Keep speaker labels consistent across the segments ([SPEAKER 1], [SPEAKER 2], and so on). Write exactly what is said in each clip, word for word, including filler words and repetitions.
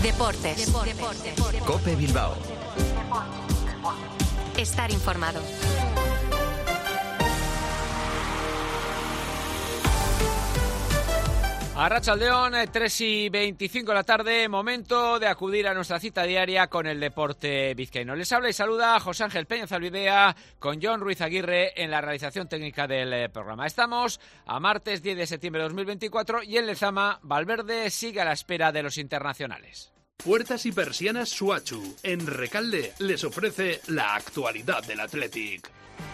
[SPEAKER 1] Deportes. Deportes.
[SPEAKER 2] COPE Bilbao.
[SPEAKER 1] Estar informado.
[SPEAKER 3] Arratsaldeon, tres y veinticinco de la tarde, momento de acudir a nuestra cita diaria con el deporte vizcaíno. Les habla y saluda José Ángel Peña Zalbidea con Jon Ruiz Aguirre en la realización técnica del programa. Estamos a martes diez de septiembre de dos mil veinticuatro y en Lezama, Valverde sigue a la espera de los internacionales.
[SPEAKER 4] Puertas y persianas Suachu, en Recalde, les ofrece la actualidad del Athletic.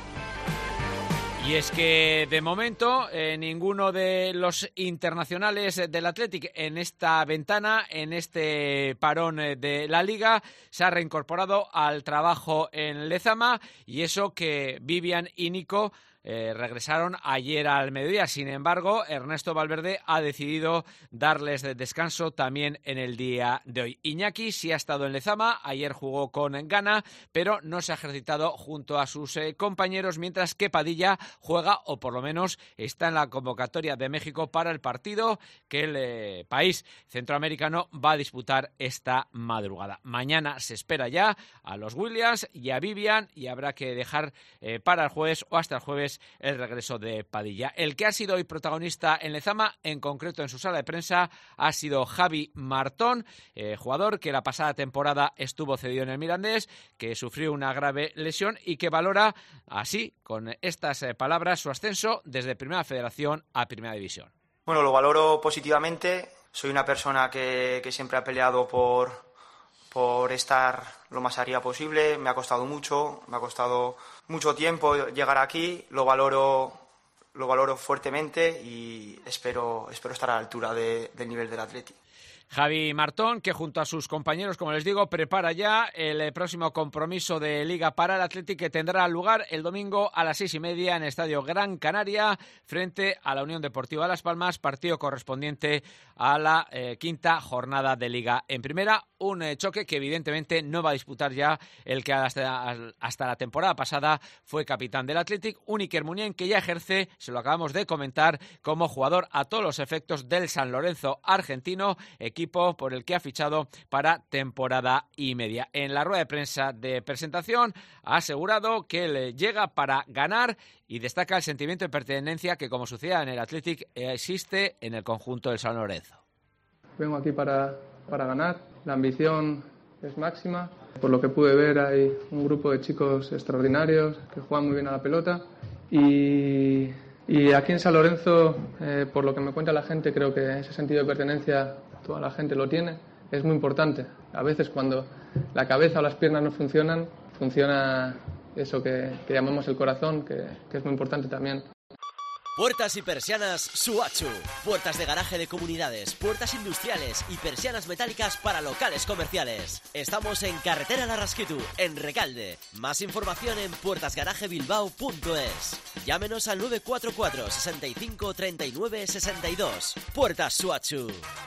[SPEAKER 3] Y es que, de momento, eh, ninguno de los internacionales del Athletic en esta ventana, en este parón de la Liga, se ha reincorporado al trabajo en Lezama, y eso que Vivian y Nico Eh, regresaron ayer al mediodía. Sin embargo, Ernesto Valverde ha decidido darles descanso también en el día de hoy. Iñaki sí ha estado en Lezama, ayer jugó con Ghana, pero no se ha ejercitado junto a sus eh, compañeros, mientras que Padilla juega, o por lo menos está en la convocatoria de México para el partido que el eh, país centroamericano va a disputar esta madrugada. Mañana se espera ya a los Williams y a Vivian, y habrá que dejar eh, para el jueves o hasta el jueves el regreso de Padilla. El que ha sido hoy protagonista en Lezama, en concreto en su sala de prensa, ha sido Javi Martón, eh, jugador que la pasada temporada estuvo cedido en el Mirandés, que sufrió una grave lesión y que valora así, con estas eh, palabras, su ascenso desde Primera Federación a Primera División.
[SPEAKER 5] Bueno, lo valoro positivamente. Soy una persona que, que siempre ha peleado por... por estar lo más arriba posible. Me ha costado mucho, me ha costado mucho tiempo llegar aquí, lo valoro, lo valoro fuertemente y espero, espero estar a la altura de, del nivel del Athletic.
[SPEAKER 3] Javi Martón, que junto a sus compañeros, como les digo, prepara ya el próximo compromiso de Liga para el Athletic, que tendrá lugar el domingo a las seis y media en el Estadio Gran Canaria frente a la Unión Deportiva Las Palmas, partido correspondiente a la eh, quinta jornada de Liga en Primera. Un eh, choque que evidentemente no va a disputar ya el que hasta, hasta la temporada pasada fue capitán del Athletic, un Iker Muniain que ya ejerce, se lo acabamos de comentar, como jugador a todos los efectos del San Lorenzo argentino, equipo por el que ha fichado para temporada y media. En la rueda de prensa de presentación ha asegurado que le llega para ganar y destaca el sentimiento de pertenencia que, como sucede en el Athletic, existe en el conjunto del San Lorenzo.
[SPEAKER 6] Vengo aquí para, para ganar, la ambición es máxima. Por lo que pude ver, hay un grupo de chicos extraordinarios que juegan muy bien a la pelota y, y aquí en San Lorenzo, eh, por lo que me cuenta la gente, creo que ese sentido de pertenencia toda la gente lo tiene, es muy importante. A veces cuando la cabeza o las piernas no funcionan, funciona eso que, que llamamos el corazón, que, que es muy importante también.
[SPEAKER 7] Puertas y persianas Suachu. Puertas de garaje de comunidades, puertas industriales y persianas metálicas para locales comerciales. Estamos en Carretera Larrasquitu, en Recalde. Más información en puertas garaje bilbao punto es. Llámenos al nueve cuatro cuatro, sesenta y cinco, treinta y nueve, sesenta y dos. Puertas Suachu.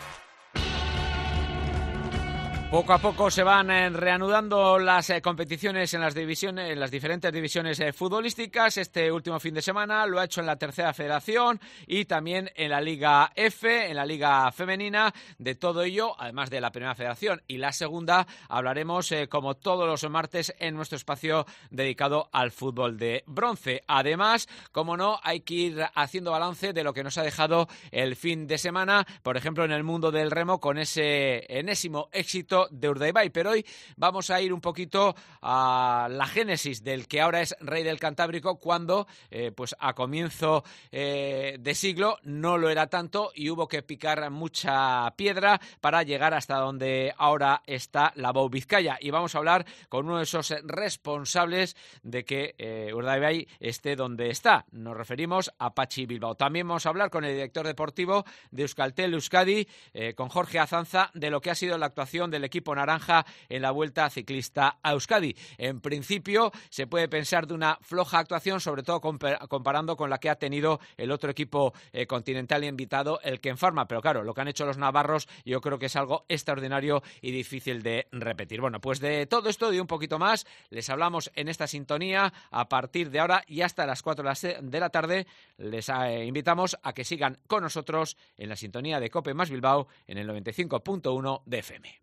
[SPEAKER 3] Poco a poco se van eh, reanudando las eh, competiciones en las divisiones, en las diferentes divisiones eh, futbolísticas. Este último fin de semana lo ha hecho en la Tercera Federación y también en la Liga F, en la Liga Femenina. De todo ello, además de la Primera Federación y la Segunda, hablaremos eh, como todos los martes en nuestro espacio dedicado al fútbol de bronce. Además, como no, hay que ir haciendo balance de lo que nos ha dejado el fin de semana, por ejemplo, en el mundo del remo, con ese enésimo éxito de Urdaibai, pero hoy vamos a ir un poquito a la génesis del que ahora es rey del Cantábrico, cuando eh, pues a comienzo eh, de siglo no lo era tanto y hubo que picar mucha piedra para llegar hasta donde ahora está la Bou Vizcaya, y vamos a hablar con uno de esos responsables de que eh, Urdaibai esté donde está. Nos referimos a Patxi Bilbao. También vamos a hablar con el director deportivo de Euskaltel Euskadi, eh, con Jorge Azanza, de lo que ha sido la actuación del equipo naranja en la Vuelta Ciclista a Euskadi. En principio se puede pensar de una floja actuación, sobre todo comparando con la que ha tenido el otro equipo eh, continental invitado, el Ken Pharma, pero claro, lo que han hecho los navarros yo creo que es algo extraordinario y difícil de repetir. Bueno, pues de todo esto y un poquito más les hablamos en esta sintonía a partir de ahora y hasta las cuatro de la tarde. Les eh, invitamos a que sigan con nosotros en la sintonía de COPE más Bilbao en el noventa y cinco punto uno de F M.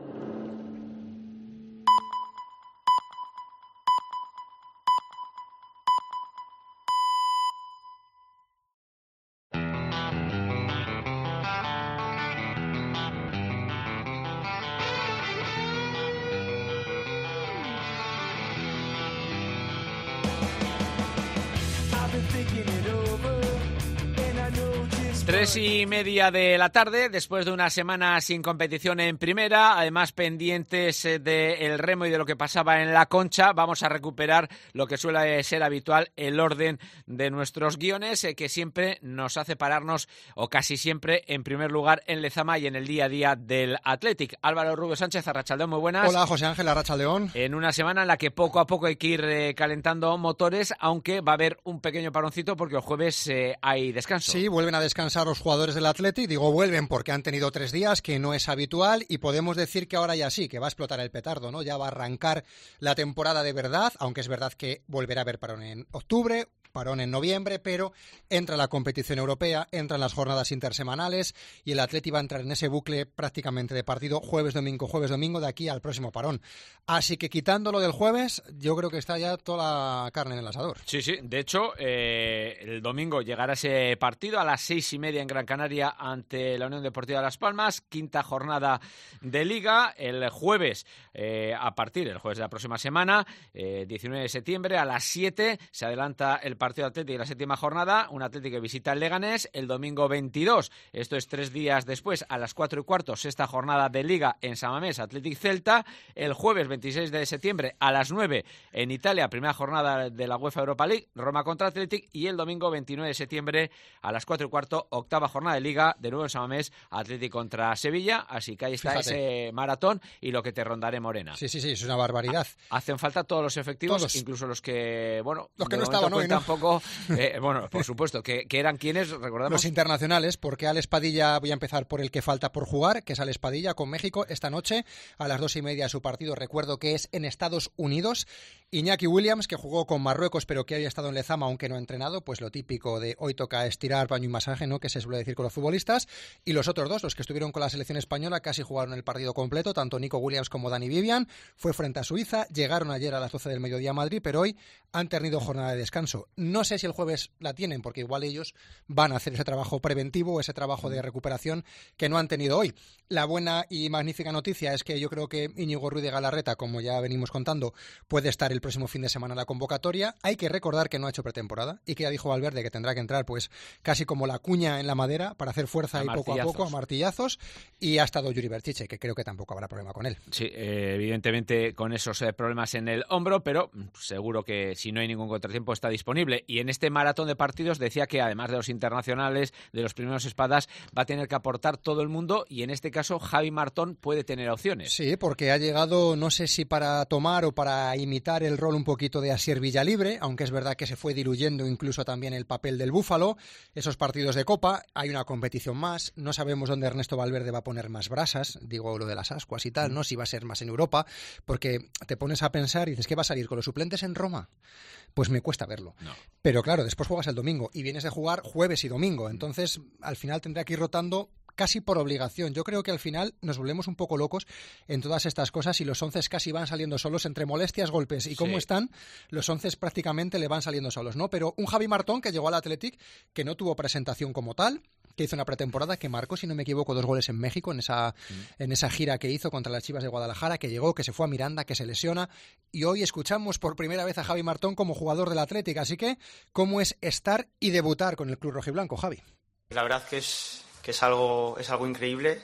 [SPEAKER 3] Tres y media de la tarde, después de una semana sin competición en primera, además pendientes del remo y de lo que pasaba en la Concha, vamos a recuperar lo que suele ser habitual, el orden de nuestros guiones, que siempre nos hace pararnos, o casi siempre, en primer lugar en Lezama y en el día a día del Athletic. Álvaro Rubio Sánchez, Arratsaldeón, muy buenas.
[SPEAKER 2] Hola, José Ángel, Arratsaldeón.
[SPEAKER 3] En una semana en la que poco a poco hay que ir eh, calentando motores, aunque va a haber un pequeño paroncito porque el jueves eh, hay descanso.
[SPEAKER 2] Sí, vuelven a descansar los jugadores del Athletic, digo vuelven porque han tenido tres días, que no es habitual, y podemos decir que ahora ya sí, que va a explotar el petardo, ¿no? Ya va a arrancar la temporada de verdad, aunque es verdad que volverá a haber parón en octubre, parón en noviembre, pero entra la competición europea, entran las jornadas intersemanales y el Athletic va a entrar en ese bucle prácticamente de partido jueves, domingo, jueves, domingo, de aquí al próximo parón. Así que quitándolo del jueves, yo creo que está ya toda la carne en el asador.
[SPEAKER 3] Sí, sí, de hecho, eh, el domingo llegará ese partido a las seis y media en Gran Canaria ante la Unión Deportiva Las Palmas, quinta jornada de Liga. El jueves, eh, a partir del jueves de la próxima semana, eh, diecinueve de septiembre, a las siete, se adelanta el partido Athletic de la séptima jornada, un Athletic que visita el Leganés el domingo veintidós, esto es tres días después, a las cuatro y cuarto, sexta jornada de Liga en San Mamés, Athletic Celta. El jueves veintiséis de septiembre a las nueve en Italia, primera jornada de la UEFA Europa League, Roma contra Athletic, y el domingo veintinueve de septiembre a las cuatro y cuarto, octava jornada de Liga, de nuevo en San Mamés, Athletic contra Sevilla. Así que ahí está. Fíjate. Ese maratón y lo que te rondaré, Morena.
[SPEAKER 2] Sí, sí, sí, es una barbaridad.
[SPEAKER 3] Hacen falta todos los efectivos,
[SPEAKER 2] todos.
[SPEAKER 3] Incluso los que, bueno,
[SPEAKER 2] los que no estaban hoy, ¿no?
[SPEAKER 3] Poco, eh, bueno, por supuesto, que, que eran quienes, recordamos.
[SPEAKER 2] Los internacionales, porque Alex Padilla, voy a empezar por el que falta por jugar, que es Alex Padilla con México esta noche a las dos y media su partido, recuerdo que es en Estados Unidos. Iñaki Williams, que jugó con Marruecos, pero que había estado en Lezama, aunque no ha entrenado, pues lo típico de hoy toca estirar, baño y masaje, ¿no? Que se suele decir con los futbolistas. Y los otros dos, los que estuvieron con la selección española, casi jugaron el partido completo, tanto Nico Williams como Dani Vivian. Fue frente a Suiza, llegaron ayer a las doce del mediodía a Madrid, pero hoy han tenido jornada de descanso. No sé si el jueves la tienen, porque igual ellos van a hacer ese trabajo preventivo, ese trabajo de recuperación que no han tenido hoy. La buena y magnífica noticia es que yo creo que Íñigo Ruiz de Galarreta, como ya venimos contando, puede estar el próximo fin de semana en la convocatoria. Hay que recordar que no ha hecho pretemporada y que ya dijo Valverde que tendrá que entrar pues casi como la cuña en la madera para hacer fuerza y poco a poco, a martillazos, y ha estado Yuri Berchiche, que creo que tampoco habrá problema con él.
[SPEAKER 3] Sí, eh, evidentemente con esos eh, problemas en el hombro, pero seguro que si no hay ningún contratiempo está disponible. Y en este maratón de partidos decía que además de los internacionales, de los primeros espadas, va a tener que aportar todo el mundo, y en este caso Javi Martón puede tener opciones.
[SPEAKER 2] Sí, porque ha llegado, no sé si para tomar o para imitar el rol un poquito de Asier Villalibre, aunque es verdad que se fue diluyendo incluso también el papel del Búfalo. Esos partidos de Copa, hay una competición más, no sabemos dónde Ernesto Valverde va a poner más brasas, digo lo de las ascuas y tal, ¿no? Si va a ser más en Europa, porque te pones a pensar y dices, ¿qué va a salir con los suplentes en Roma? Pues me cuesta verlo. No. Pero claro, después juegas el domingo y vienes de jugar jueves y domingo, entonces al final tendrá que ir rotando casi por obligación. Yo creo que al final nos volvemos un poco locos en todas estas cosas y los once casi van saliendo solos entre molestias, golpes y cómo sí. están, los once prácticamente le van saliendo solos, ¿no? Pero un Javi Martón que llegó al Athletic, que no tuvo presentación como tal, que hizo una pretemporada, que marcó, si no me equivoco, dos goles en México, en esa, mm. en esa gira que hizo contra las Chivas de Guadalajara, que llegó, que se fue a Miranda, que se lesiona, y hoy escuchamos por primera vez a Javi Martón como jugador del Athletic. Así que, ¿cómo es estar y debutar con el club rojiblanco, Javi?
[SPEAKER 5] La verdad que es que es algo, es algo increíble,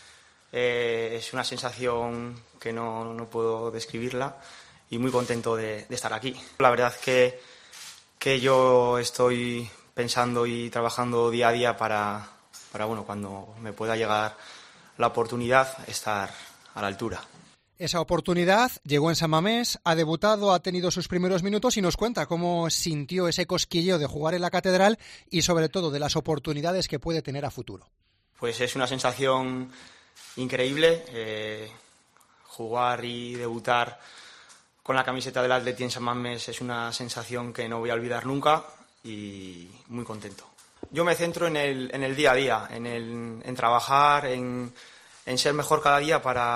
[SPEAKER 5] eh, es una sensación que no, no puedo describirla, y muy contento de, de estar aquí. La verdad que, que yo estoy pensando y trabajando día a día para, para bueno, cuando me pueda llegar la oportunidad, estar a la altura.
[SPEAKER 2] Esa oportunidad llegó en San Mamés, ha debutado, ha tenido sus primeros minutos y nos cuenta cómo sintió ese cosquilleo de jugar en la Catedral y sobre todo de las oportunidades que puede tener a futuro.
[SPEAKER 5] Pues es una sensación increíble, eh, jugar y debutar con la camiseta del Atleti en San Mamés es una sensación que no voy a olvidar nunca y muy contento. Yo me centro en el, en el día a día, en, el, en trabajar, en, en ser mejor cada día para,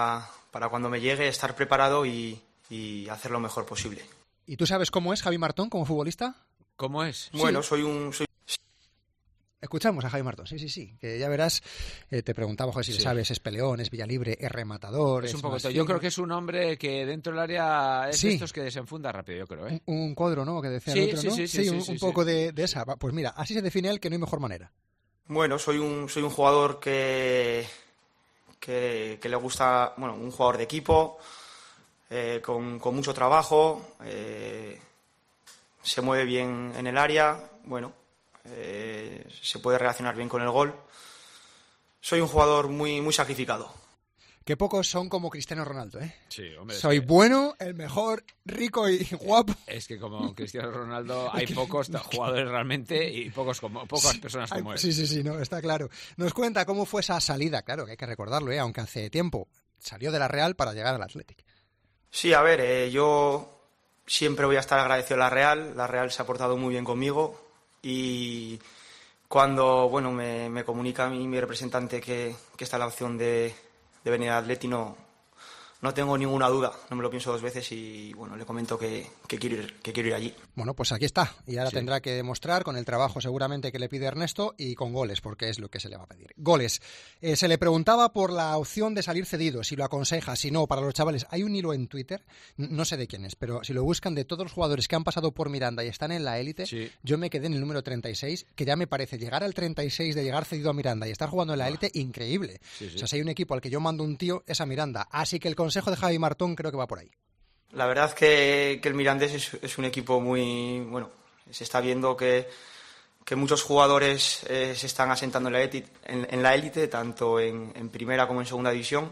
[SPEAKER 5] para cuando me llegue estar preparado y, y hacer lo mejor posible.
[SPEAKER 2] ¿Y tú sabes cómo es Javi Martón como futbolista?
[SPEAKER 3] ¿Cómo es?
[SPEAKER 5] Bueno,
[SPEAKER 2] Sí.
[SPEAKER 5] soy un... Soy...
[SPEAKER 2] Escuchamos a Javi Martón, sí, sí, sí, que ya verás, eh, te preguntaba, joder, si
[SPEAKER 3] Sí.
[SPEAKER 2] le sabes, es peleón, es Villalibre, es rematador,
[SPEAKER 3] Es
[SPEAKER 2] es
[SPEAKER 3] un poco
[SPEAKER 2] más
[SPEAKER 3] todo. Yo
[SPEAKER 2] fino.
[SPEAKER 3] creo que es un hombre que dentro del área es
[SPEAKER 2] Sí.
[SPEAKER 3] de estos que desenfunda rápido, yo creo, ¿eh?
[SPEAKER 2] Un, un cuadro, ¿no? Que decía
[SPEAKER 3] Sí,
[SPEAKER 2] el otro,
[SPEAKER 3] sí,
[SPEAKER 2] ¿no?
[SPEAKER 3] sí, sí, sí,
[SPEAKER 2] un,
[SPEAKER 3] sí,
[SPEAKER 2] un
[SPEAKER 3] sí.
[SPEAKER 2] poco de, de esa. Pues mira, así se define él, que no hay mejor manera.
[SPEAKER 5] Bueno, soy un, soy un jugador que, que, que le gusta, bueno, un jugador de equipo, eh, con, con mucho trabajo, eh, se mueve bien en el área, bueno, eh, se puede relacionar bien con el gol. Soy un jugador muy, muy sacrificado.
[SPEAKER 2] Que pocos son como Cristiano Ronaldo, ¿eh?
[SPEAKER 3] Sí, hombre.
[SPEAKER 2] Soy
[SPEAKER 3] es que,
[SPEAKER 2] bueno, el mejor, rico y guapo.
[SPEAKER 3] es que como Cristiano Ronaldo hay pocos jugadores realmente y pocos como pocas personas como
[SPEAKER 2] Ay,
[SPEAKER 3] él.
[SPEAKER 2] Sí, sí, sí, no, está claro. Nos cuenta cómo fue esa salida, claro, que hay que recordarlo, ¿eh? Aunque hace tiempo salió de la Real para llegar al Athletic.
[SPEAKER 5] Sí, a ver, eh, yo siempre voy a estar agradecido a la Real. La Real se ha portado muy bien conmigo y cuando, bueno, me, me comunica a mí mi representante que, que está la opción de, de venir al Atleti, no, no tengo ninguna duda, no me lo pienso dos veces y, bueno, le comento que, que, quiero, ir, que quiero ir allí.
[SPEAKER 2] Bueno, pues aquí está. Y ahora
[SPEAKER 3] Sí.
[SPEAKER 2] tendrá que demostrar con el trabajo seguramente que le pide Ernesto y con goles, porque es lo que se le va a pedir. Goles. Eh, se le preguntaba por la opción de salir cedido, si lo aconseja, si no, para los chavales. Hay un hilo en Twitter, n- no sé de quién es, pero si lo buscan de todos los jugadores que han pasado por Miranda y están en la élite,
[SPEAKER 3] Sí.
[SPEAKER 2] yo me quedé en el número treinta y seis, que ya me parece llegar al treinta y seis de llegar cedido a Miranda y estar jugando en la élite, increíble.
[SPEAKER 3] Sí, sí.
[SPEAKER 2] O sea, si hay un equipo al que yo mando un tío, es a Miranda. Así que el consejo de Javi Martón creo que va por ahí.
[SPEAKER 5] La verdad que, que el Mirandés es, es un equipo muy, bueno, se está viendo que, que muchos jugadores eh, se están asentando en la élite, en, en la élite tanto en, en primera como en segunda división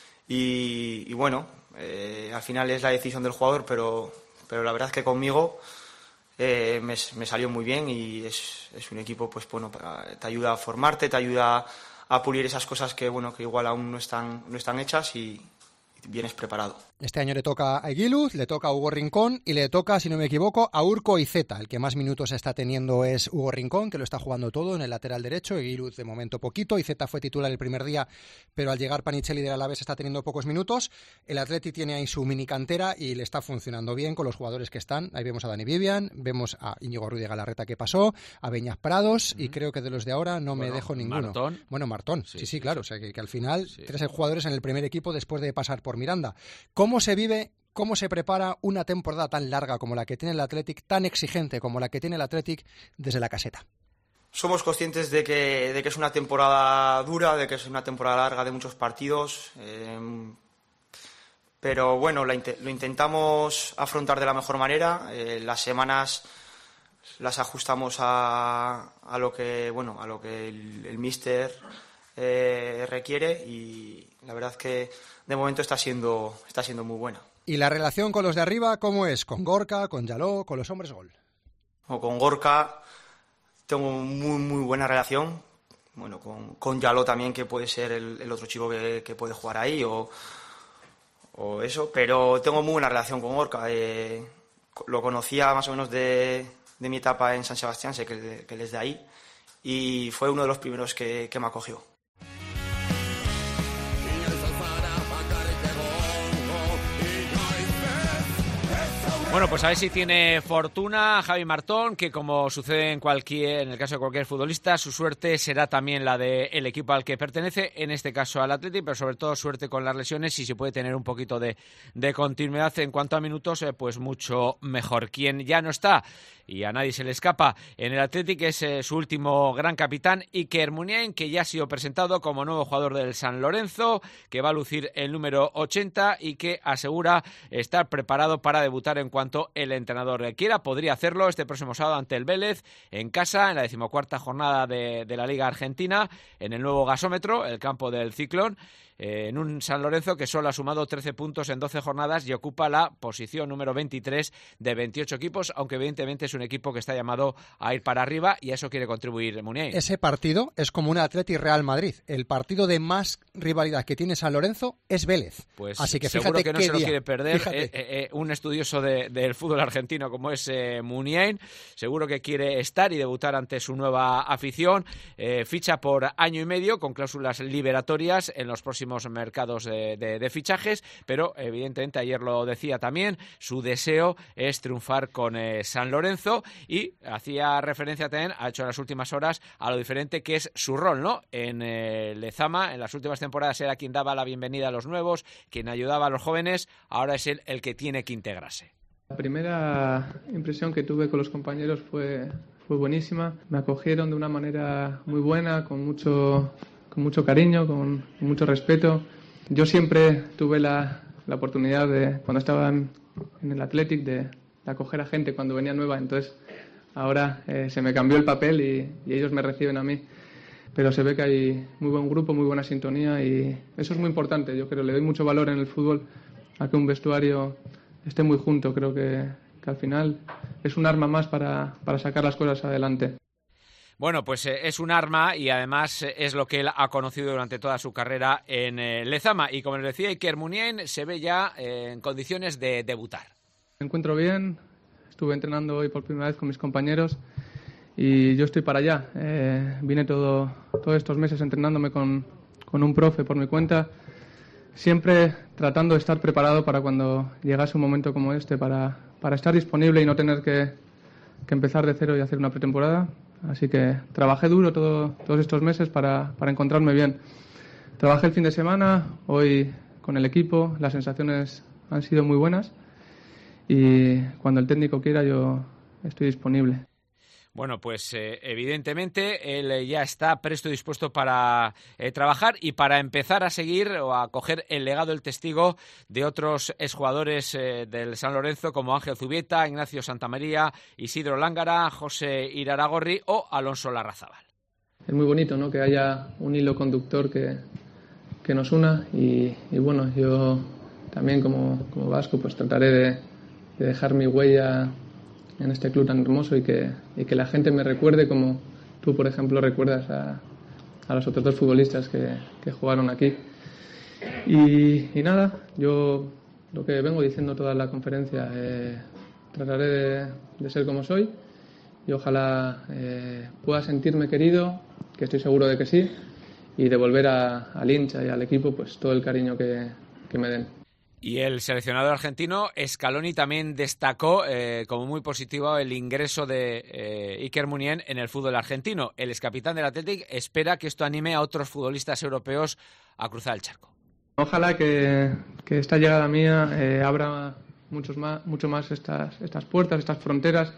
[SPEAKER 5] y, y bueno, eh, al final es la decisión del jugador, pero, pero la verdad que conmigo eh, me, me salió muy bien y es, es un equipo, pues bueno, para- te ayuda a formarte, te ayuda a pulir esas cosas que, bueno, que igual aún no están, no están hechas y, y vienes preparado.
[SPEAKER 2] Este año le toca a Eguiluz, le toca a Hugo Rincón y le toca, si no me equivoco, a Urko Izeta. El que más minutos está teniendo es Hugo Rincón, que lo está jugando todo en el lateral derecho. Eguiluz de momento poquito. Izeta fue titular el primer día, pero al llegar Panicelli del Alavés está teniendo pocos minutos. El Atleti tiene ahí su mini cantera y le está funcionando bien con los jugadores que están. Ahí vemos a Dani Vivian, vemos a Íñigo Ruiz de Galarreta que pasó, a Beñas Prados y creo que de los de ahora no me
[SPEAKER 3] Bueno,
[SPEAKER 2] dejo ninguno.
[SPEAKER 3] Martón.
[SPEAKER 2] Bueno, Martón, sí,
[SPEAKER 3] Sí,
[SPEAKER 2] sí,
[SPEAKER 3] sí,
[SPEAKER 2] claro.
[SPEAKER 3] sí.
[SPEAKER 2] O sea, que, que al final
[SPEAKER 3] Sí.
[SPEAKER 2] tres jugadores en el primer equipo después de pasar por Miranda. ¿Cómo se vive, cómo se prepara una temporada tan larga como la que tiene el Athletic, tan exigente como la que tiene el Athletic desde la caseta?
[SPEAKER 5] Somos conscientes de que, de que es una temporada dura, de que es una temporada larga de muchos partidos, eh, pero bueno, la inte- lo intentamos afrontar de la mejor manera. Eh, las semanas las ajustamos a, a lo que bueno a lo que el, el míster eh, requiere y la verdad que de momento está siendo está siendo muy buena.
[SPEAKER 2] ¿Y la relación con los de arriba cómo es? ¿Con Gorka, con Yaló, con los hombres gol?
[SPEAKER 5] O con Gorka tengo muy muy buena relación. Bueno, con, con Yaló también, que puede ser el, el otro chico que, que puede jugar ahí o, o eso, pero tengo muy buena relación con Gorka. Eh, lo conocía más o menos de, de mi etapa en San Sebastián, sé que, que él es de ahí, y fue uno de los primeros que, que me acogió.
[SPEAKER 3] Bueno, pues a ver si tiene fortuna Javi Martón, que como sucede en cualquier, en el caso de cualquier futbolista, su suerte será también la del equipo al que pertenece, en este caso al Athletic, pero sobre todo suerte con las lesiones y si puede tener un poquito de, de continuidad en cuanto a minutos, eh, pues mucho mejor. Quien ya no está y a nadie se le escapa en el Athletic es eh, su último gran capitán, Iker Muniain, que ya ha sido presentado como nuevo jugador del San Lorenzo, que va a lucir el número ochenta y que asegura estar preparado para debutar en cuanto el entrenador quiera. Podría hacerlo este próximo sábado ante el Vélez, en casa, en la decimocuarta jornada de, de la Liga Argentina, en el nuevo gasómetro, el campo del Ciclón, eh, en un San Lorenzo que solo ha sumado trece puntos en doce jornadas y ocupa la posición número veintitrés de veintiocho equipos, aunque evidentemente es un equipo que está llamado a ir para arriba y a eso quiere contribuir Muniain.
[SPEAKER 2] Ese partido es como un Athletic Real Madrid. El partido de más rivalidad que tiene San Lorenzo es Vélez.
[SPEAKER 3] Pues
[SPEAKER 2] así que
[SPEAKER 3] seguro
[SPEAKER 2] fíjate
[SPEAKER 3] que no
[SPEAKER 2] qué
[SPEAKER 3] se lo
[SPEAKER 2] día.
[SPEAKER 3] quiere perder
[SPEAKER 2] Fíjate.
[SPEAKER 3] eh, eh, un estudioso de, de, del fútbol argentino como es eh, Muniain. Seguro que quiere estar y debutar ante su nueva afición. Eh, ficha por año y medio con cláusulas liberatorias en los próximos mercados de, de, de fichajes, pero evidentemente ayer lo decía también, su deseo es triunfar con eh, San Lorenzo, y hacía referencia también, ha hecho en las últimas horas, a lo diferente que es su rol, ¿no? En eh, Lezama, en las últimas temporadas era quien daba la bienvenida a los nuevos, quien ayudaba a los jóvenes, ahora es él el que tiene que integrarse.
[SPEAKER 6] La primera impresión que tuve con los compañeros fue, fue buenísima. Me acogieron de una manera muy buena, con mucho, con mucho cariño, con, con mucho respeto. Yo siempre tuve la, la oportunidad de, cuando estaba en, en el Athletic, de, de acoger a gente cuando venía nueva. Entonces ahora eh, se me cambió el papel y, y ellos me reciben a mí. Pero se ve que hay muy buen grupo, muy buena sintonía, y eso es muy importante. Yo creo, le doy mucho valor en el fútbol a que un vestuario esté muy junto. Creo que, que al final es un arma más para, para sacar las cosas adelante.
[SPEAKER 3] Bueno, pues eh, es un arma y además eh, es lo que él ha conocido durante toda su carrera en eh, Lezama. Y como les decía, Iker Muniain se ve ya eh, en condiciones de debutar.
[SPEAKER 6] Me encuentro bien, estuve entrenando hoy por primera vez con mis compañeros y yo estoy para allá. Eh, vine todo, todos estos meses entrenándome con, con un profe por mi cuenta, siempre tratando de estar preparado para cuando llegase un momento como este, para, para estar disponible y no tener que, que empezar de cero y hacer una pretemporada. Así que trabajé duro todo, todos estos meses para, para encontrarme bien. Trabajé el fin de semana, hoy con el equipo, las sensaciones han sido muy buenas y cuando el técnico quiera yo estoy disponible.
[SPEAKER 3] Bueno, pues eh, evidentemente él eh, ya está presto y dispuesto para eh, trabajar y para empezar a seguir o a coger el legado, el testigo de otros exjugadores eh, del San Lorenzo como Ángel Zubieta, Ignacio Santamaría, Isidro Lángara, José Iraragorri o Alonso Larrazábal.
[SPEAKER 6] Es muy bonito, ¿no?, que haya un hilo conductor que, que nos una y, y bueno, yo también como, como vasco pues trataré de, de dejar mi huella en este club tan hermoso y que, y que la gente me recuerde como tú, por ejemplo, recuerdas a, a los otros dos futbolistas que, que jugaron aquí. Y, y nada, yo lo que vengo diciendo toda la conferencia, eh, trataré de, de ser como soy y ojalá eh, pueda sentirme querido, que estoy seguro de que sí, y devolver a, al hincha y al equipo pues todo el cariño que, que me den.
[SPEAKER 3] Y el seleccionador argentino Scaloni también destacó eh, como muy positivo el ingreso de eh, Iker Muniain en el fútbol argentino. El excapitán del Athletic espera que esto anime a otros futbolistas europeos a cruzar el charco.
[SPEAKER 6] Ojalá que, que esta llegada mía eh, abra muchos más, mucho más estas, estas puertas, estas fronteras,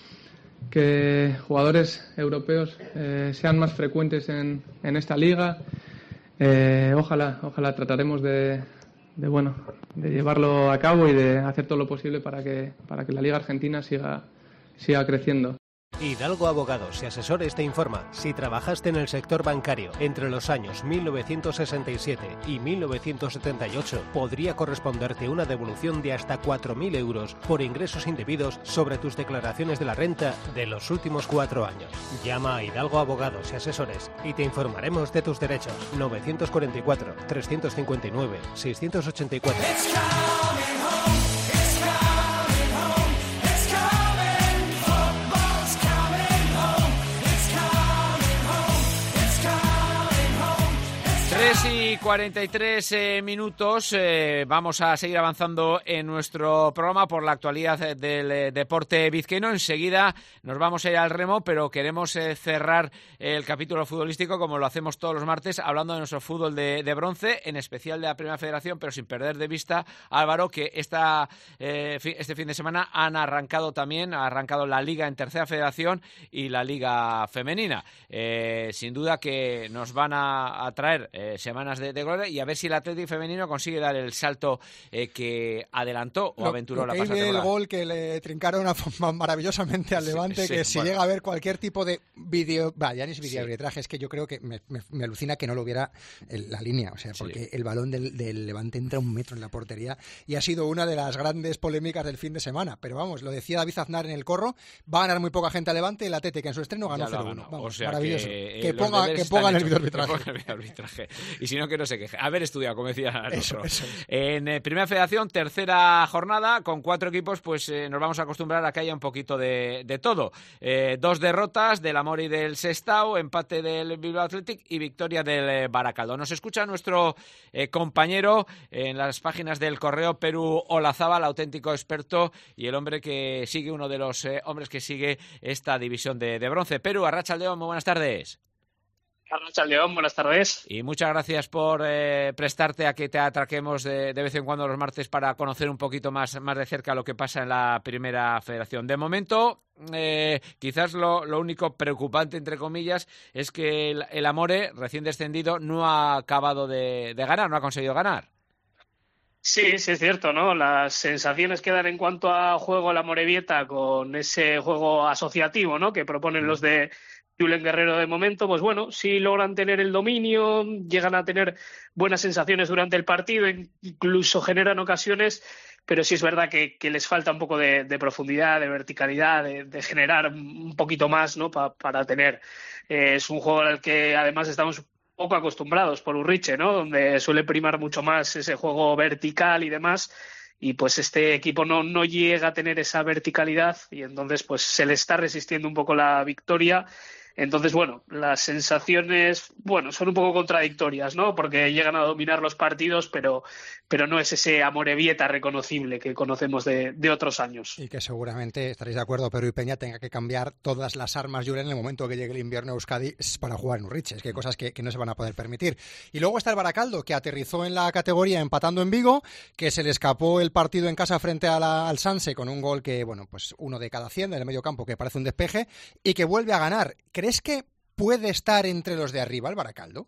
[SPEAKER 6] que jugadores europeos eh, sean más frecuentes en, en esta liga. Eh, ojalá, ojalá trataremos de... de bueno, de llevarlo a cabo y de hacer todo lo posible para que para que la Liga Argentina siga siga creciendo.
[SPEAKER 8] Hidalgo Abogados y Asesores te informa. Si trabajaste en el sector bancario entre los años mil novecientos sesenta y siete y mil novecientos setenta y ocho, podría corresponderte una devolución de hasta cuatro mil euros por ingresos indebidos sobre tus declaraciones de la renta de los últimos cuatro años. Llama a Hidalgo Abogados y Asesores y te informaremos de tus derechos. novecientos cuarenta y cuatro, trescientos cincuenta y nueve, seiscientos ochenta y cuatro.
[SPEAKER 3] tres y cuarenta y tres eh, minutos, eh, vamos a seguir avanzando en nuestro programa por la actualidad del eh, deporte vizcaíno. Enseguida nos vamos a ir al remo, pero queremos eh, cerrar el capítulo futbolístico como lo hacemos todos los martes, hablando de nuestro fútbol de, de bronce, en especial de la Primera Federación, pero sin perder de vista, Álvaro, que esta, eh, fi, este fin de semana han arrancado también, ha arrancado la Liga en Tercera Federación y la Liga Femenina. Eh, sin duda que nos van a, a traer eh, semanas de, de gloria y a ver si el Atlético femenino consigue dar el salto eh, que adelantó o
[SPEAKER 2] lo,
[SPEAKER 3] aventuró
[SPEAKER 2] lo
[SPEAKER 3] la pasada temporada.
[SPEAKER 2] El gol que le trincaron a, maravillosamente al Levante, sí, sí, que si bueno. llega a haber cualquier tipo de vídeo, bah, ya ni es videoarbitraje, sí. Es que yo creo que me, me, me alucina que no lo viera el, la línea, o sea, porque sí. el balón del, del Levante entra un metro en la portería y ha sido una de las grandes polémicas del fin de semana, pero vamos, lo decía David Aznar en el corro, va a ganar muy poca gente al Levante, el Atlético que en su estreno ganó cero uno, vamos,
[SPEAKER 3] o sea
[SPEAKER 2] maravilloso,
[SPEAKER 3] que,
[SPEAKER 2] que, ponga, que pongan el videoarbitraje.
[SPEAKER 3] el videoarbitraje. y si no, que no se queje. Haber estudiado, como decía
[SPEAKER 2] eso,
[SPEAKER 3] nosotros.
[SPEAKER 2] eso es.
[SPEAKER 3] En eh, Primera Federación, tercera jornada, con cuatro equipos, pues eh, nos vamos a acostumbrar a que haya un poquito de, de todo. Eh, dos derrotas del Amor y del Sestao, empate del Bilbao Athletic y victoria del eh, Baracaldo. Nos escucha nuestro eh, compañero en las páginas del correo, Peru Olazábal, auténtico experto y el hombre que sigue, uno de los eh, hombres que sigue esta división de, de bronce. Peru, Arratsaldeon, muy buenas tardes.
[SPEAKER 9] Arratsaldeon, buenas tardes.
[SPEAKER 3] Y muchas gracias por eh, prestarte a que te atraquemos de, de vez en cuando los martes para conocer un poquito más, más de cerca lo que pasa en la Primera Federación. De momento, eh, quizás lo, lo único preocupante, entre comillas, es que el, el Amore, recién descendido, no ha acabado de, de ganar, no ha conseguido ganar.
[SPEAKER 9] Sí, sí es cierto, ¿no? Las sensaciones que dan en cuanto a juego la Amorebieta con ese juego asociativo, ¿no?, que proponen los de Julen Guerrero de momento, pues bueno, sí logran tener el dominio, llegan a tener buenas sensaciones durante el partido, incluso generan ocasiones, pero sí es verdad que, que les falta un poco de, de profundidad, de verticalidad, de, de generar un poquito más, ¿no?, pa, para tener. Eh, es un juego al que además estamos poco acostumbrados por Urriche, ¿no?, donde suele primar mucho más ese juego vertical y demás, y pues este equipo no, no llega a tener esa verticalidad y entonces pues se le está resistiendo un poco la victoria. Entonces, bueno, las sensaciones, bueno, son un poco contradictorias, ¿no?, porque llegan a dominar los partidos, pero, pero no es ese Amorebieta reconocible que conocemos de, de otros años.
[SPEAKER 2] Y que seguramente estaréis de acuerdo, Peru y Peña tenga que cambiar todas las armas, Julen, en el momento que llegue el invierno a Euskadi para jugar en Urriche. Es que hay cosas que, que no se van a poder permitir. Y luego está el Baracaldo, que aterrizó en la categoría empatando en Vigo, que se le escapó el partido en casa frente a la, al Sanse con un gol que, bueno, pues uno de cada cien del medio campo, que parece un despeje, y que vuelve a ganar. ¿Crees que puede estar entre los de arriba el Baracaldo?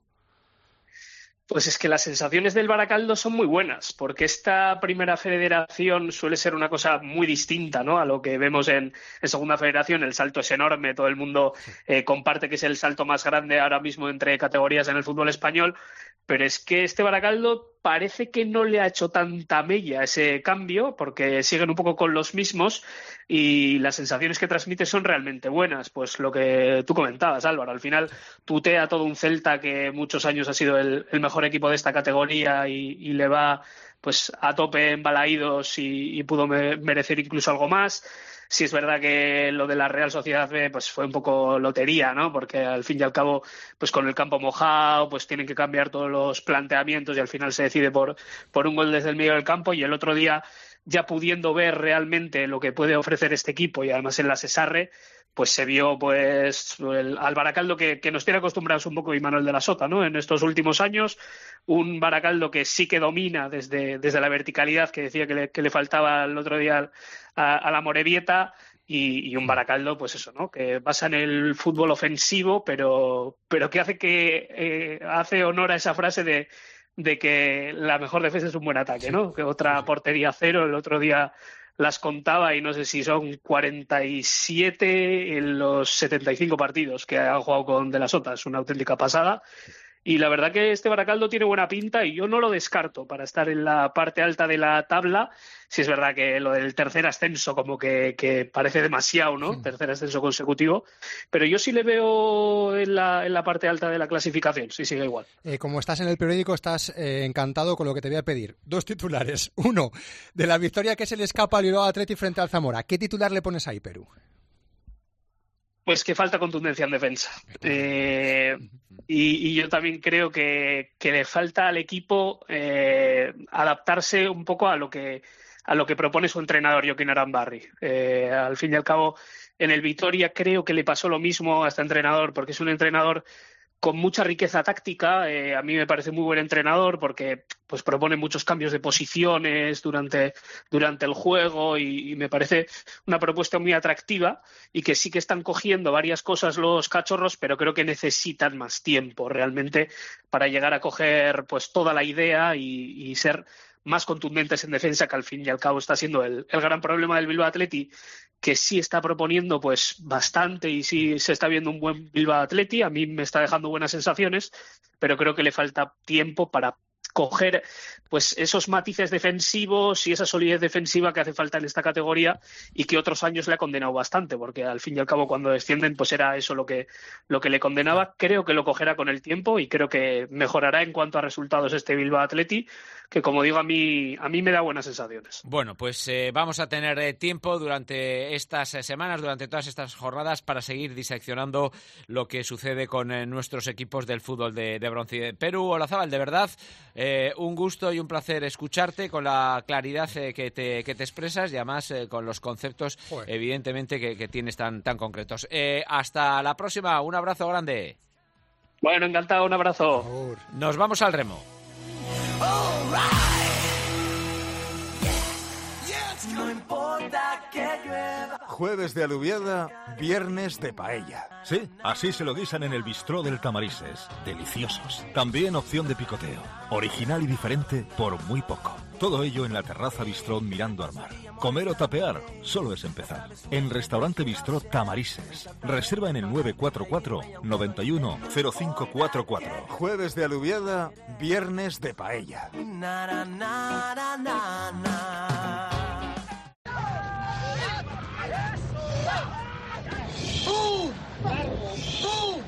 [SPEAKER 9] Pues es que las sensaciones del Baracaldo son muy buenas, porque esta Primera Federación suele ser una cosa muy distinta, ¿no?, a lo que vemos en, en Segunda Federación. El salto es enorme, todo el mundo eh, comparte que es el salto más grande ahora mismo entre categorías en el fútbol español, pero es que este Baracaldo parece que no le ha hecho tanta mella ese cambio, porque siguen un poco con los mismos y las sensaciones que transmite son realmente buenas. Pues lo que tú comentabas, Álvaro, al final tutea todo un Celta que muchos años ha sido el, el mejor equipo de esta categoría y, y le va pues a tope en Balaídos y, y pudo me, merecer incluso algo más. Sí es verdad que lo de la Real Sociedad B pues fue un poco lotería, ¿no?, porque al fin y al cabo pues con el campo mojado pues tienen que cambiar todos los planteamientos y al final se decide por, por un gol desde el medio del campo. Y el otro día, ya pudiendo ver realmente lo que puede ofrecer este equipo y además en la Sesarre, pues se vio pues el, al Baracaldo que, que nos tiene acostumbrados un poco Imanol de la Sota, ¿no?, en estos últimos años. Un Baracaldo que sí que domina desde, desde la verticalidad que decía que le, que le faltaba el otro día a, a la Amorebieta, y, y un Baracaldo, pues eso, ¿no?, que basa en el fútbol ofensivo, pero, pero que hace que eh, hace honor a esa frase de, de que la mejor defensa es un buen ataque, ¿no?, que otra portería cero, el otro día las contaba y no sé si son cuarenta y siete en los setenta y cinco partidos que han jugado con De la Sota. Es una auténtica pasada. Y la verdad que este Baracaldo tiene buena pinta y yo no lo descarto para estar en la parte alta de la tabla. Sí es verdad que lo del tercer ascenso como que, que parece demasiado, ¿no? Sí. Tercer ascenso consecutivo. Pero yo sí le veo en la, en la parte alta de la clasificación, sí sigue igual.
[SPEAKER 2] Eh, como estás en el periódico, estás eh, encantado con lo que te voy a pedir. Dos titulares. Uno, de la victoria que se le escapa al Bilbao Athletic frente al Zamora. ¿Qué titular le pones ahí, Perú?
[SPEAKER 9] Pues que falta contundencia en defensa. Eh, y, y yo también creo que, que le falta al equipo eh, adaptarse un poco a lo que a lo que propone su entrenador, Joaquín Arambarri. Eh, al fin y al cabo, en el Vitoria creo que le pasó lo mismo a este entrenador, porque es un entrenador con mucha riqueza táctica. Eh, a mí me parece muy buen entrenador porque pues propone muchos cambios de posiciones durante, durante el juego y, y me parece una propuesta muy atractiva y que sí que están cogiendo varias cosas los cachorros, pero creo que necesitan más tiempo realmente para llegar a coger pues toda la idea y, y ser más contundentes en defensa, que al fin y al cabo está siendo el, el gran problema del Bilbao Athletic, que sí está proponiendo pues bastante y sí se está viendo un buen Bilbao Athletic. A mí me está dejando buenas sensaciones, pero creo que le falta tiempo para coger pues esos matices defensivos y esa solidez defensiva que hace falta en esta categoría y que otros años le ha condenado bastante, porque al fin y al cabo cuando descienden pues era eso lo que, lo que le condenaba. Creo que lo cogerá con el tiempo y creo que mejorará en cuanto a resultados este Bilbao Athletic, que como digo a mí, a mí me da buenas sensaciones.
[SPEAKER 3] Bueno, pues eh, vamos a tener eh, tiempo durante estas eh, semanas, durante todas estas jornadas para seguir diseccionando lo que sucede con eh, nuestros equipos del fútbol de, de bronce. Perú Olazábal, de verdad, eh, un gusto y un placer escucharte con la claridad eh, que, te, que te expresas y además eh, con los conceptos, Joder. evidentemente, que, que tienes tan, tan concretos. Eh, hasta la próxima, un abrazo grande.
[SPEAKER 9] Bueno, encantado, un abrazo.
[SPEAKER 3] Nos vamos al remo.
[SPEAKER 10] No importa que llueva. Jueves de alubiada, viernes de paella.
[SPEAKER 11] Sí, así se lo guisan en el bistró del Tamarises. Deliciosos. También opción de picoteo. Original y diferente por muy poco. Todo ello en la terraza bistró mirando al mar. Comer o tapear solo es empezar. En Restaurante Bistró Tamarises. Reserva en el nueve cuatro cuatro, noventa y uno, cero cinco cuatro cuatro.
[SPEAKER 10] Jueves de alubiada, viernes de paella.
[SPEAKER 12] Na, na, na, na, na, na.
[SPEAKER 3] ¡Uh! ¡Uh!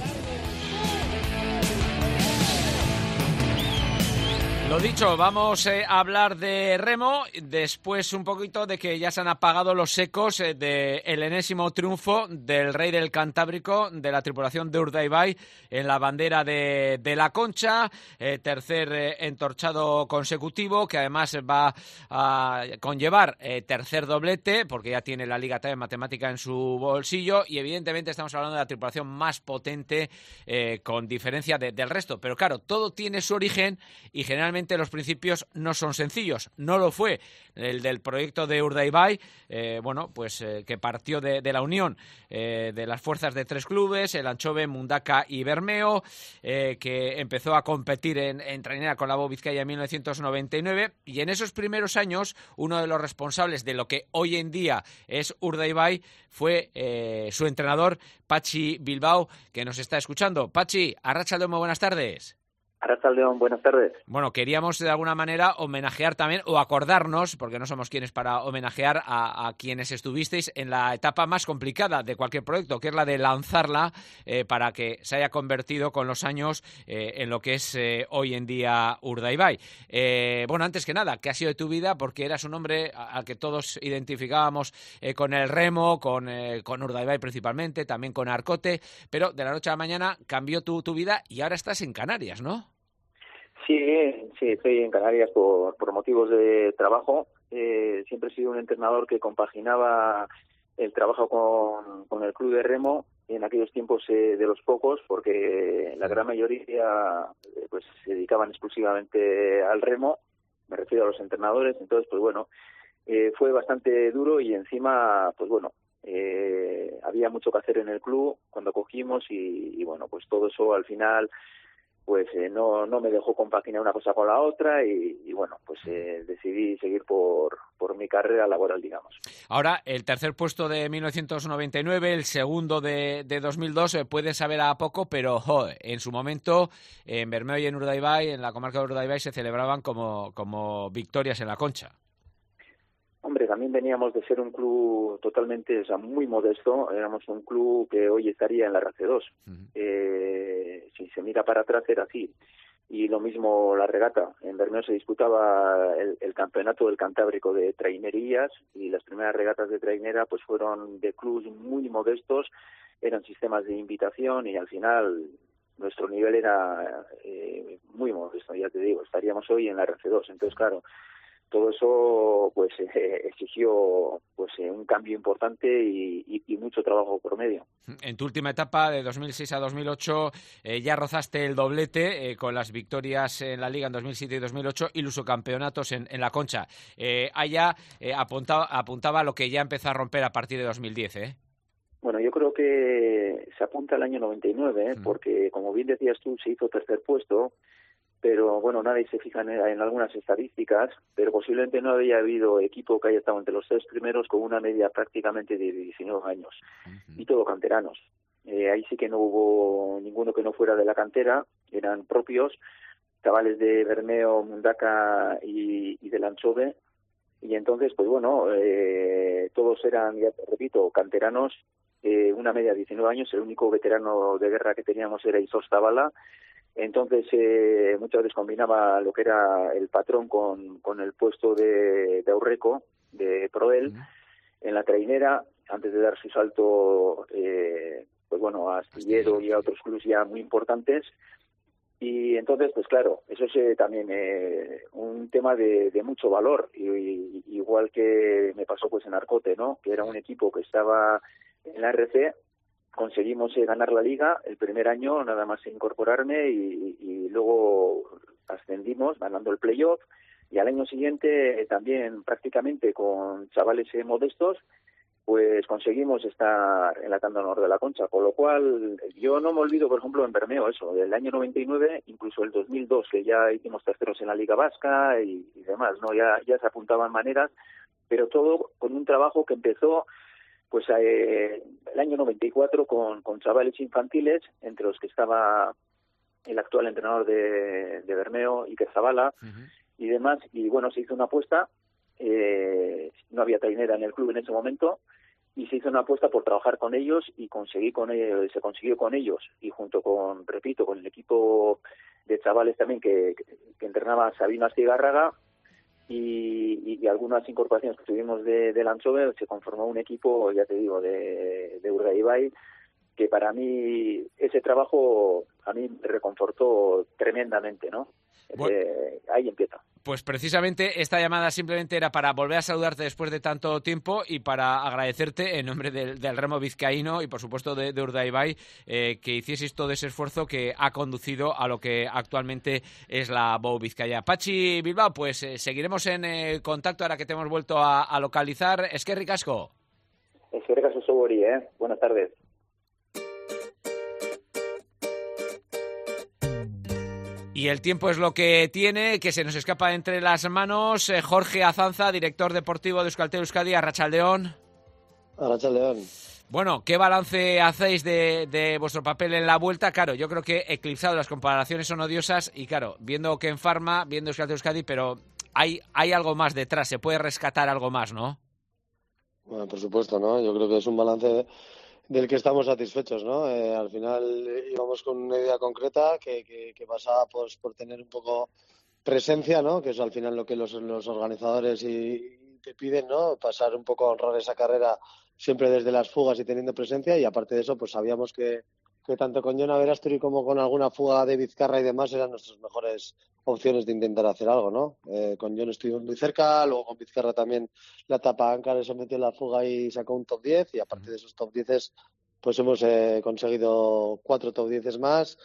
[SPEAKER 3] Lo dicho, vamos eh, a hablar de remo, después un poquito de que ya se han apagado los ecos eh, del enésimo triunfo del Rey del Cantábrico, de la tripulación de Urdaibai en la bandera de, de la Concha, eh, tercer eh, entorchado consecutivo, que además va a conllevar eh, tercer doblete, porque ya tiene la Liga también matemática en su bolsillo, y evidentemente estamos hablando de la tripulación más potente, eh, con diferencia de, del resto, pero claro, todo tiene su origen y generalmente los principios no son sencillos. No lo fue el del proyecto de Urdaibai, eh, bueno, pues eh, que partió de, de la unión eh, de las fuerzas de tres clubes, el Anchove, Mundaka y Bermeo, eh, que empezó a competir en, en Trainera con la Bo Vizcaya en mil novecientos noventa y nueve, y en esos primeros años uno de los responsables de lo que hoy en día es Urdaibai fue eh, su entrenador Patxi Bilbao, que nos está escuchando. Patxi, arratsaldeon, muy buenas tardes.
[SPEAKER 13] Arratsaldeon, buenas tardes.
[SPEAKER 3] Bueno, queríamos de alguna manera homenajear también, o acordarnos, porque no somos quienes para homenajear a, a quienes estuvisteis en la etapa más complicada de cualquier proyecto, que es la de lanzarla eh, para que se haya convertido con los años eh, en lo que es eh, hoy en día Urdaibai. Eh, bueno, antes que nada, ¿qué ha sido de tu vida? Porque eras un hombre al que todos identificábamos eh, con el remo, con, eh, con Urdaibai principalmente, también con Arcote, pero de la noche a la mañana cambió tu, tu vida y ahora estás en Canarias, ¿no?
[SPEAKER 13] Sí, sí, estoy en Canarias por, por motivos de trabajo. Eh, siempre he sido un entrenador que compaginaba el trabajo con, con el club de remo, en aquellos tiempos eh, de los pocos, porque la gran mayoría eh, pues se dedicaban exclusivamente al remo, me refiero a los entrenadores. Entonces, pues bueno, eh, fue bastante duro y encima, pues bueno, eh, había mucho que hacer en el club cuando cogimos y, y bueno, pues todo eso al final pues eh, no no me dejó compaginar una cosa con la otra y, y bueno, pues eh, decidí seguir por, por mi carrera laboral, digamos.
[SPEAKER 3] Ahora, el tercer puesto de mil novecientos noventa y nueve, el segundo de, de dos mil dos, eh, puede saber a poco, pero jo, en su momento, en Bermeo y en Urdaibai, en la comarca de Urdaibai, se celebraban como, como victorias en la Concha.
[SPEAKER 13] Hombre, también veníamos de ser un club totalmente, o sea, muy modesto. Éramos un club que hoy estaría en la R C dos. Uh-huh. Eh, si se mira para atrás era así. Y lo mismo la regata. En Bermeo se disputaba el, el campeonato del Cantábrico de trainerías y las primeras regatas de trainera pues fueron de clubes muy modestos, eran sistemas de invitación y al final nuestro nivel era eh, muy modesto, ya te digo, estaríamos hoy en la R C dos. Entonces, claro, todo eso pues eh, exigió pues eh, un cambio importante y, y, y mucho trabajo por medio.
[SPEAKER 3] En tu última etapa, de dos mil seis a dos mil ocho, eh, ya rozaste el doblete eh, con las victorias en la Liga en dos mil siete y dos mil ocho y los subcampeonatos en, en la Concha. Eh, allá eh, apuntaba, apuntaba lo que ya empezó a romper a partir de dos mil diez, ¿eh?
[SPEAKER 13] Bueno, yo creo que se apunta al año noventa y nueve, ¿eh? Mm. Porque, como bien decías tú, se hizo tercer puesto, pero bueno, nadie se fija en, en algunas estadísticas, pero posiblemente no haya habido equipo que haya estado entre los tres primeros con una media prácticamente de diecinueve años, uh-huh. y todo canteranos. Eh, ahí sí que no hubo ninguno que no fuera de la cantera, eran propios, chavales de Bermeo, Mundaka y, y de Lanchove. Y entonces, pues bueno, eh, todos eran, ya te repito, canteranos, eh, una media de diecinueve años, el único veterano de guerra que teníamos era Isos Zabala. Entonces, eh, muchas veces combinaba lo que era el patrón con, con el puesto de, de Aurreco, de Proel, uh-huh. en la trainera, antes de dar su salto, eh, pues bueno, a Astillero y a otros clubes ya muy importantes. Y entonces, pues claro, eso es eh, también eh, un tema de, de mucho valor, y, y, igual que me pasó pues en Arcote, ¿no? Que era un equipo que estaba en la R C, conseguimos eh, ganar la liga el primer año, nada más incorporarme, y, y luego ascendimos ganando el playoff, y al año siguiente eh, también prácticamente con chavales eh, modestos, pues conseguimos estar en la tanda honor de la Concha, con lo cual yo no me olvido, por ejemplo, en Bermeo, eso, del año noventa y nueve, incluso el dos mil dos, que ya hicimos terceros en la Liga Vasca y, y demás, ¿no? Ya, ya se apuntaban maneras, pero todo con un trabajo que empezó pues eh, el año noventa y cuatro con, con chavales infantiles, entre los que estaba el actual entrenador de, de Bermeo, Iker Zabala, uh-huh. y demás, y bueno, se hizo una apuesta. Eh, no había trainera en el club en ese momento, y se hizo una apuesta por trabajar con ellos, y conseguí con ellos, se consiguió con ellos, y junto con, repito, con el equipo de chavales también que, que, que entrenaba Sabino Astigarraga y, y, y algunas incorporaciones que tuvimos de, de Lanchove, se conformó un equipo, ya te digo, de, de Urdaibai, que para mí ese trabajo a mí me reconfortó tremendamente, ¿no? Bueno, eh, ahí empieza.
[SPEAKER 3] Pues precisamente esta llamada simplemente era para volver a saludarte después de tanto tiempo y para agradecerte en nombre del, del remo vizcaíno y por supuesto de, de Urdaibai eh, que hicieseis todo ese esfuerzo que ha conducido a lo que actualmente es la B O U Vizcaya. Patxi Bilbao, pues eh, seguiremos en eh, contacto ahora que te hemos vuelto a, a localizar. Eskerrik asko.
[SPEAKER 13] Eskerrik asko zugori, eh. Buenas tardes.
[SPEAKER 3] Y el tiempo es lo que tiene, que se nos escapa entre las manos. Eh, Jorge Azanza, director deportivo de Euskaltel Euskadi, Arratsaldeon.
[SPEAKER 14] Arratsaldeon.
[SPEAKER 3] Bueno, ¿qué balance hacéis de, de vuestro papel en la vuelta? Claro, yo creo que eclipsado, las comparaciones son odiosas y claro, viendo Ken Pharma, viendo Euskaltel Euskadi, pero hay, hay algo más detrás, se puede rescatar algo más, ¿no?
[SPEAKER 14] Bueno, por supuesto, ¿no? Yo creo que es un balance del que estamos satisfechos, ¿no? Eh, al final íbamos con una idea concreta que, que, que pasaba pues, por tener un poco presencia, ¿no? Que es al final lo que los, los organizadores y, y te piden, ¿no? Pasar un poco a honrar esa carrera siempre desde las fugas y teniendo presencia, y aparte de eso pues sabíamos que, que tanto con Jon Aberasturi como con alguna fuga de Vizcarra y demás eran nuestras mejores opciones de intentar hacer algo, ¿no? Eh, con Jon estuvimos muy cerca, luego con Vizcarra también la etapa Anca le sometió en la fuga y sacó un top diez, y aparte de esos top diez pues hemos eh, conseguido cuatro top diez más,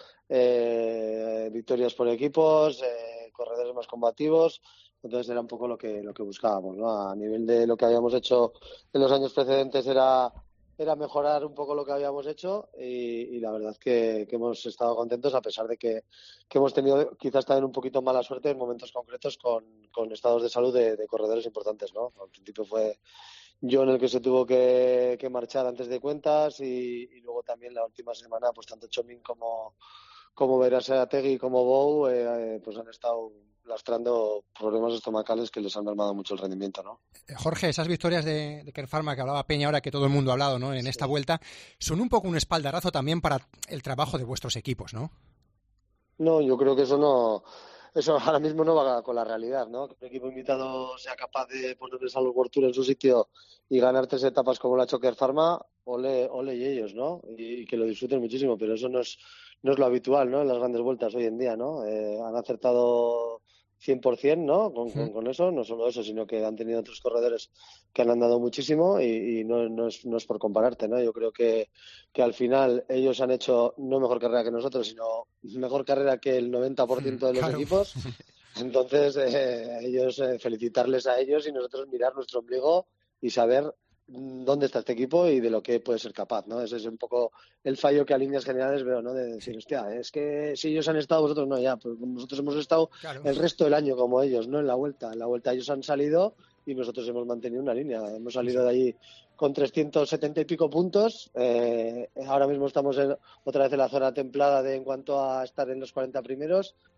[SPEAKER 14] eh, victorias por equipos, eh, corredores más combativos. Entonces era un poco lo que lo que buscábamos, ¿no? A nivel de lo que habíamos hecho en los años precedentes era era mejorar un poco lo que habíamos hecho, y, y la verdad que, que hemos estado contentos, a pesar de que, que hemos tenido quizás también un poquito mala suerte en momentos concretos con, con estados de salud de, de corredores importantes, ¿no? Al principio fue Jon el que se tuvo que, que marchar antes de cuentas, y, y luego también la última semana pues tanto Chomin como como Berasategui como Bou eh, pues han estado lastrando problemas estomacales que les han mermado mucho el rendimiento, ¿no?
[SPEAKER 2] Jorge, esas victorias de, de Ken Pharma que hablaba Peña ahora, que todo el mundo ha hablado, ¿no? En sí. esta vuelta, son un poco un espaldarazo también para el trabajo de vuestros equipos, ¿no?
[SPEAKER 14] No, yo creo que eso no, eso ahora mismo no va con la realidad, ¿no? Que un equipo invitado sea capaz de ponerles a los World Tour en su sitio y ganar tres etapas como la ha hecho Ken Pharma, ole, ole y ellos, ¿no? Y, y que lo disfruten muchísimo, pero eso no es, no es lo habitual, ¿no? En las grandes vueltas hoy en día, ¿no? Eh, han acertado cien por ciento, ¿no? Con, con, con eso, no solo eso, sino que han tenido otros corredores que han andado muchísimo, y, y no, no, es, no es por compararte, ¿no? Yo creo que, que al final ellos han hecho no mejor carrera que nosotros, sino mejor carrera que el noventa por ciento de los claro. equipos. Entonces, eh, ellos eh, felicitarles a ellos y nosotros mirar nuestro ombligo y saber dónde está este equipo y de lo que puede ser capaz, ¿no? Ese es un poco el fallo que a líneas generales veo, ¿no? De decir, hostia, es que si ellos han estado, vosotros no, ya, pues nosotros hemos estado claro. el resto del año como ellos, ¿no? En la vuelta, en la vuelta ellos han salido y nosotros hemos mantenido una línea, hemos salido de allí con trescientos setenta y pico puntos, eh, ahora mismo estamos en, otra vez en la zona templada de en cuanto a estar en los cuarenta primeros,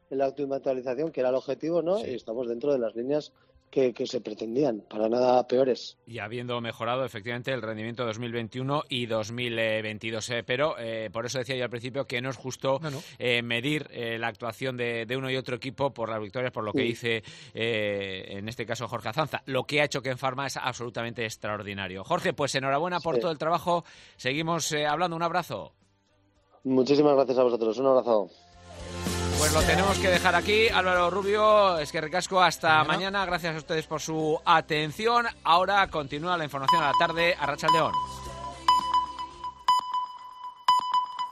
[SPEAKER 14] en la automatalización, que era el objetivo, ¿no? Sí. Y estamos dentro de las líneas que, que se pretendían, para nada peores.
[SPEAKER 3] Y habiendo mejorado efectivamente el rendimiento dos mil veintiuno y dos mil veintidós, eh, pero eh, por eso decía yo al principio que no es justo no, no. Eh, medir eh, la actuación de, de uno y otro equipo por las victorias, por lo que sí. dice eh, en este caso Jorge Azanza. Lo que ha hecho Ken Pharma es absolutamente extraordinario. Jorge, pues enhorabuena por sí. todo el trabajo. Seguimos eh, hablando. Un abrazo.
[SPEAKER 14] Muchísimas gracias a vosotros. Un abrazo.
[SPEAKER 3] Pues lo tenemos que dejar aquí. Álvaro Rubio, es que recasco hasta mañana. mañana. Gracias a ustedes por su atención. Ahora continúa la información a la tarde. Arratsaldeon.